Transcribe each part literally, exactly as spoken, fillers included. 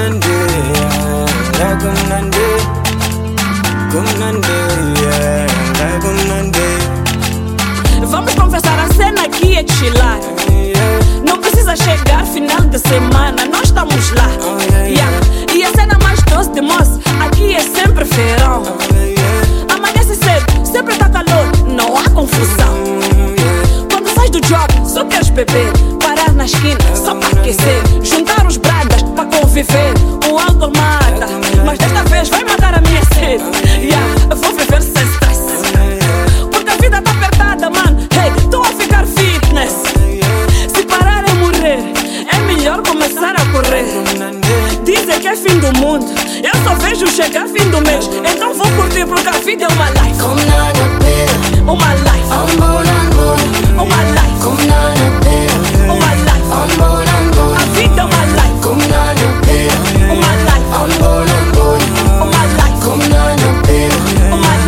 kumnandi, la kumnandi, kumnandi, la kumnandi. Vamos confessar, a cena aqui é chilar. Não precisa chegar final de semana, nós estamos lá. Yeah. E a cena mais doce de moço, aqui é sempre verão. Amanhece cedo, sempre tá calor, não há confusão. Quando sais do job, só queres beber, parar na esquina, só para aquecer, juntar os bradas para conviver. O álcool mata, mas desta vez vai matar a minha sede. Yeah. Vou viver sem stress, porque a vida tá apertada, mano. Hey, tô a ficar fitness. Se parar é morrer, é melhor começar a correr. Dizem que é fim do mundo, eu só vejo chegar fim do mês. Então vou curtir porque a vida é uma life. Uma life. Uma life. Uma life. A vida é uma life. Uma life. Uma life. Uma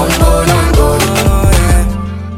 life.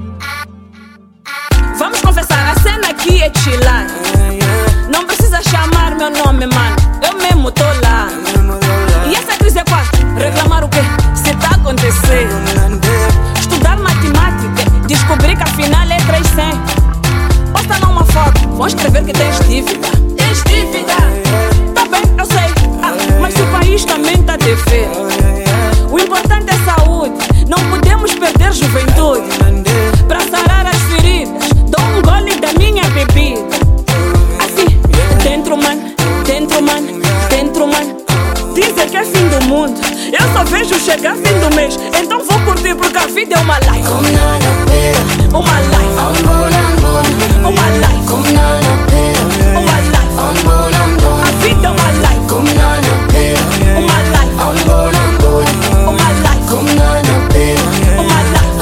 Vamos confessar, a cena aqui é chilar. Não precisa chamar meu nome, mano, eu mesmo tô lá. E essa crise é qual? Reclamar o quê? Se tá acontecendo. Estudar matemática, descobrir que afinal é três cem. Posta não uma foto, vou escrever que tens dívida. Tens dívida? Tá bem, eu sei, ah, mas o país também tá devendo. O importante é saúde, não podemos perder juventude. Pra sarar as feridas, dou um gole da minha bebida. Assim, dentro, mano, dentro, mano, dentro, mano. Dizem que é fim do mundo, eu só vejo chegar fim do mês. Então vou curtir porque a vida é uma life. Uma life. Uma life. Uma life. A vida é uma life. Uma life. Uma life. Uma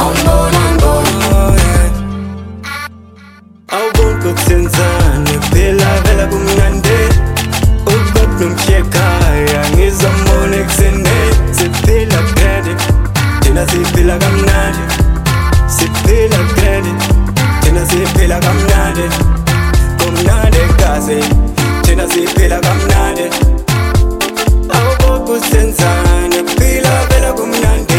life. Au bun kutsenzane, phela vela kumnandi. Ubab nomchekaya, ngizamona ekuseni. Siphila grande, thina siphila kamnandi. Siphila grande, thina siphila kamnandi. Kumnandi kaze, thina siphila kamnandi. Au bun kutsenzane, phela vela kumnandi.